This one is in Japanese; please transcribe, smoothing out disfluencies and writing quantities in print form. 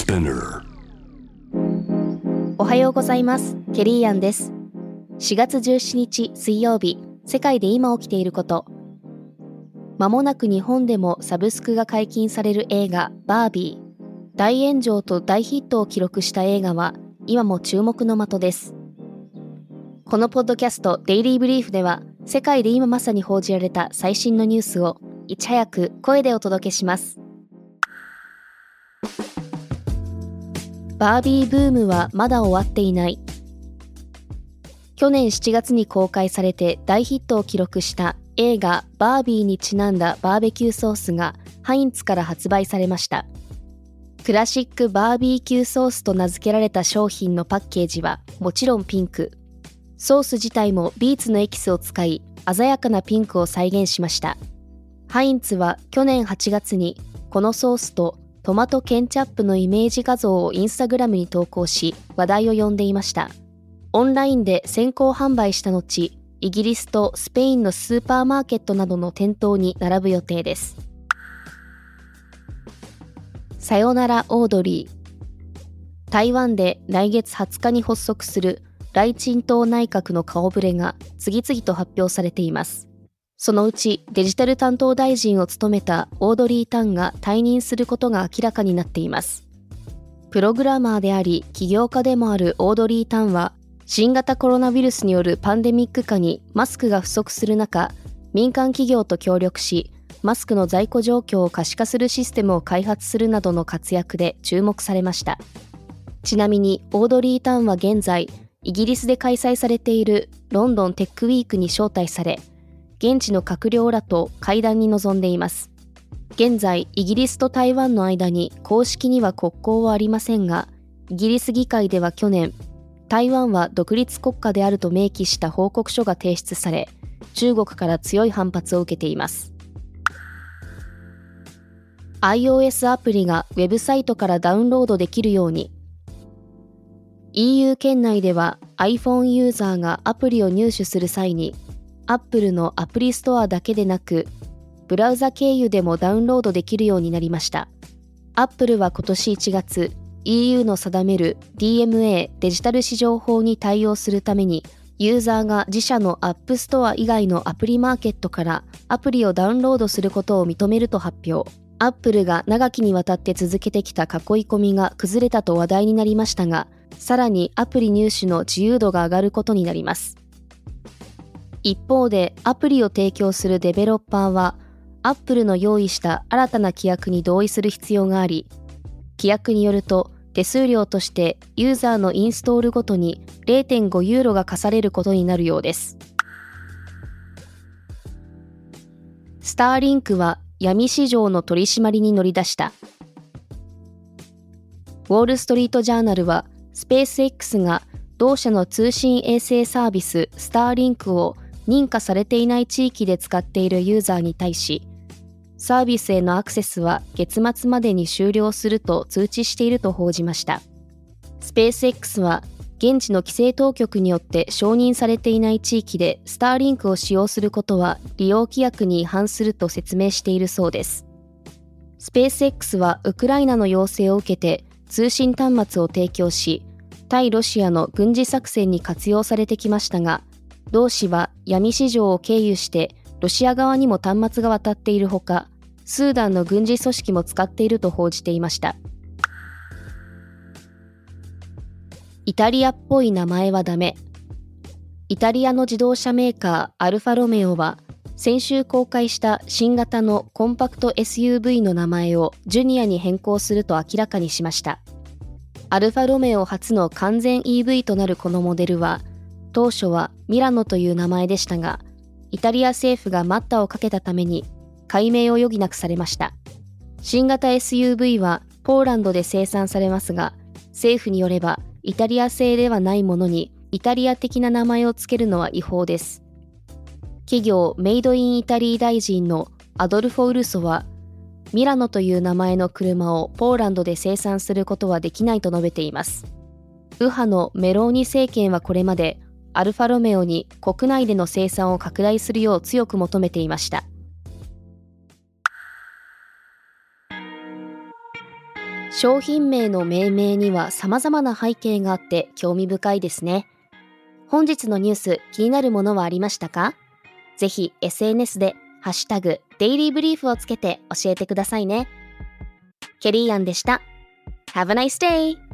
Spinner。 おはようございます。ケリーアンです。4月17日水曜日、世界で今起きていること。まもなく日本でもサブスクが解禁される映画バービー。大炎上と大ヒットを記録した映画は今も注目の的です。このポッドキャストデイリーブリーフでは、世界で今まさに報じられた最新のニュースをいち早く声でお届けします。バービーブームはまだ終わっていない。去年7月に公開されて大ヒットを記録した映画バービーにちなんだバーベキューソースがハインツから発売されました。クラシックバービーキューソースと名付けられた商品のパッケージはもちろんピンク。ソース自体もビーツのエキスを使い、鮮やかなピンクを再現しました。ハインツは去年8月にこのソースとトマトケンチャップのイメージ画像をインスタグラムに投稿し、話題を呼んでいました。オンラインで先行販売した後、イギリスとスペインのスーパーマーケットなどの店頭に並ぶ予定です。さよならオードリー。台湾で来月20日に発足する来陳党内閣の顔ぶれが次々と発表されています。そのうちデジタル担当大臣を務めたオードリー・タンが退任することが明らかになっています。プログラマーであり起業家でもあるオードリー・タンは、新型コロナウイルスによるパンデミック下にマスクが不足する中、民間企業と協力し、マスクの在庫状況を可視化するシステムを開発するなどの活躍で注目されました。ちなみにオードリー・タンは現在、イギリスで開催されているロンドンテックウィークに招待され、現地の閣僚らと会談に臨んでいます。現在、イギリスと台湾の間に公式には国交はありませんが、イギリス議会では去年、台湾は独立国家であると明記した報告書が提出され、中国から強い反発を受けています。iOS アプリがウェブサイトからダウンロードできるように。EU 圏内では iPhone ユーザーがアプリを入手する際に、Apple のアプリストアだけでなく、ブラウザ経由でもダウンロードできるようになりました。Apple は今年1月、EU の定める DMA デジタル市場法に対応するために、ユーザーが自社の App Store 以外のアプリマーケットからアプリをダウンロードすることを認めると発表。Apple が長きにわたって続けてきた囲い込みが崩れたと話題になりましたが、さらにアプリ入手の自由度が上がることになります。一方でアプリを提供するデベロッパーは、Apple の用意した新たな規約に同意する必要があり、規約によると手数料としてユーザーのインストールごとに 0.5 ユーロが課されることになるようです。スターリンクは闇市場の取り締まりに乗り出した。ウォールストリートジャーナルは、スペース X が同社の通信衛星サービススターリンクを認可されていない地域で使っているユーザーに対し、サービスへのアクセスは月末までに終了すると通知していると報じました。スペース X は現地の規制当局によって承認されていない地域でスターリンクを使用することは利用規約に違反すると説明しているそうです。スペース X はウクライナの要請を受けて通信端末を提供し、対ロシアの軍事作戦に活用されてきましたが、同氏は闇市場を経由してロシア側にも端末が渡っているほか、スーダンの軍事組織も使っていると報じていました。イタリアっぽい名前はダメ。イタリアの自動車メーカーアルファロメオは、先週公開した新型のコンパクト SUV の名前をジュニアに変更すると明らかにしました。アルファロメオ初の完全 EV となるこのモデルは、当初はミラノという名前でしたが、イタリア政府が待ったをかけたために改名を余儀なくされました。新型 SUV はポーランドで生産されますが、政府によればイタリア製ではないものにイタリア的な名前を付けるのは違法です。企業メイドインイタリー大臣のアドルフォ・ウルソは、ミラノという名前の車をポーランドで生産することはできないと述べています。右派のメローニ政権はこれまでアルファロメオに国内での生産を拡大するよう強く求めていました。 商品名の命名には様々な背景があって興味深いですね。本日のニュース、気になるものはありましたか？ぜひ SNS でハッシュタグデイリーブリーフをつけて教えてくださいね。ケリーアンでした。Have a nice day!